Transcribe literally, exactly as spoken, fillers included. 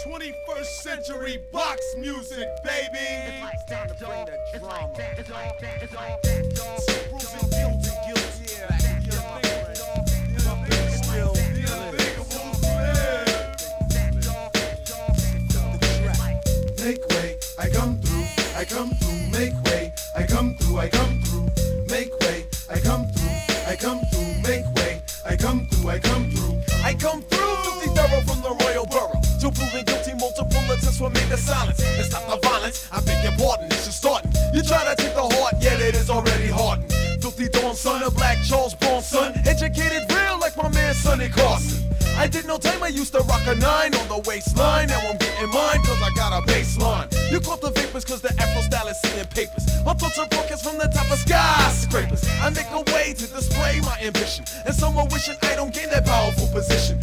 twenty-first century box music, baby. It's like that, dog. It's like that, it's like that, it's like that, dog. Bruising guilty, guilty, yeah. Make way, I come through, I come through, make way, I come through, I come through, make way, I come through, I come through, make way, I come through, I come through, I come through, filthy thorough from the royal borough. To proving guilty, multiple attempts were made to silence. And stop the violence, I beg your pardon, it's just starting. You try to take the heart, yet it is already hardened. Filthy dawn son, a black Charles born son, educated real like my man Sonny Carson. I did no time, I used to rock a nine on the waistline. Now I'm getting mine cause I got a baseline. You caught the vapors cause the Afro style is seeing papers. My thoughts are broadcast from the top of skyscrapers. I make a way to display my ambition, and some are wishing I don't gain that powerful position.